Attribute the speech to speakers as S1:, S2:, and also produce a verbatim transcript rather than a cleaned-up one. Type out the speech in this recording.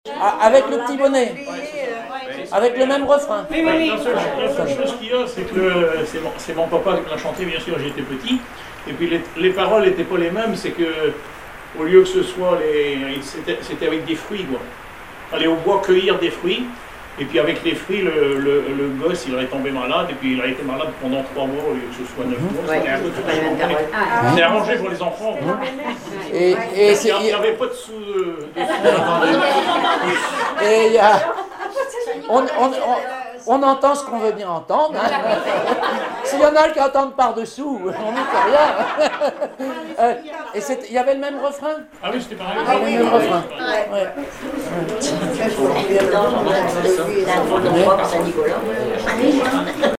S1: Ah, avec le petit bonnet. Avec le même refrain.
S2: Oui, oui, oui. La seule, la seule chose qu'il y a, c'est que c'est mon, mon papa qui l'a chanté, bien sûr, j'étais petit. Et puis les, les paroles n'étaient pas les mêmes, c'est que au lieu que ce soit les. C'était avec des fruits, quoi. Aller au bois cueillir des fruits. Et puis avec les fruits, le, le, le gosse, il aurait tombé malade, et puis il a été malade pendant trois mois, au lieu que ce soit neuf mois. C'était un peu tout. C'est arrangé pour les enfants.
S1: Et, et
S2: il n'y avait pas de sous. De, de
S1: et il y a. On, on, on, on entend ce qu'on veut bien entendre. Hein. S'il y en a qui entendent par-dessous, on n'y peut rien. euh, et il y avait le même refrain?
S2: Ah oui, c'était pareil.
S1: Ah, oui, le même refrain. Ouais. Ouais.